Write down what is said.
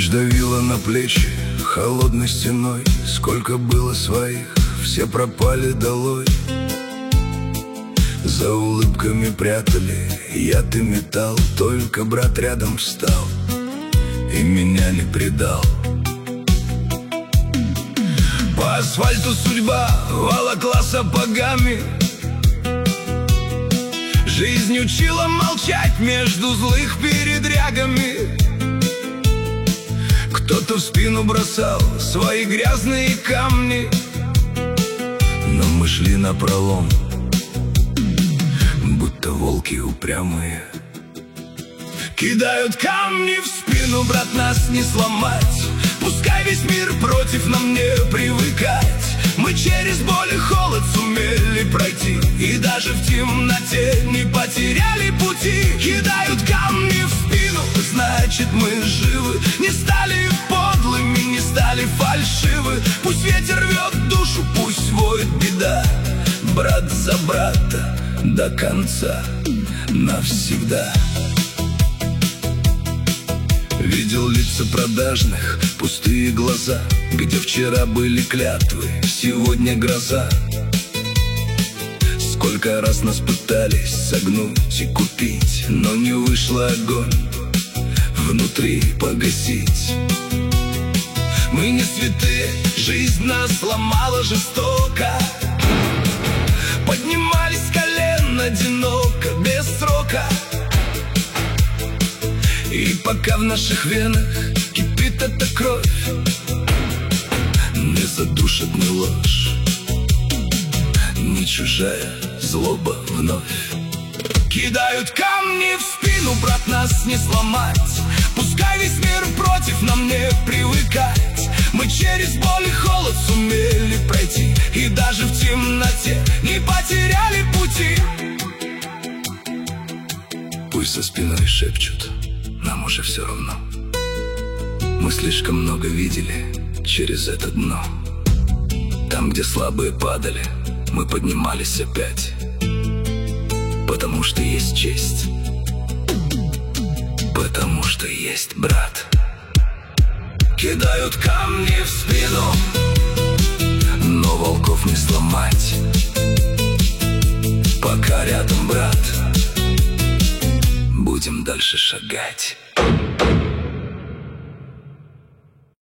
Ночь давила на плечи холодной стеной. Сколько было своих, все пропали долой. За улыбками прятали яд и металл. Только брат рядом встал и меня не предал. По асфальту судьба волокла сапогами. Жизнь учила молчать между злых передрягами. Кто-то в спину бросал свои грязные камни, но мы шли напролом, будто волки упрямые. Кидают камни в спину, брат, нас не сломать. Пускай весь мир против, нам не привыкать. Мы через боль и холод сумели пройти, и даже в темноте не потеряли пути. Кидают камни в спину, значит мы живы. Не стали подлыми, не стали фальшивы. Пусть ветер рвет душу, пусть воет беда. Брат за брата до конца, навсегда. Видел лица продажных, пустые глаза, где вчера были клятвы, сегодня гроза. Сколько раз нас пытались согнуть и купить, но не вышло огонь внутри погасить. Мы не святые, жизнь нас сломала жестоко. Поднимались с колен одиноко, без срока. И пока в наших венах кипит эта кровь, не задушит ни ложь, ни чужая злоба вновь. Кидают камни в спину, брат, нас не сломать. Пускай весь мир против, нам не привыкать. Мы через боль и холод сумели пройти, и даже в темноте не потеряли пути. Пусть за спиной шепчут, нам уже все равно. Мы слишком много видели через это дно. Там, где слабые падали, мы поднимались опять. Потому что есть честь, потому что есть брат. Кидают камни в спину, но волков не сломать. Пока рядом брат, будем дальше шагать.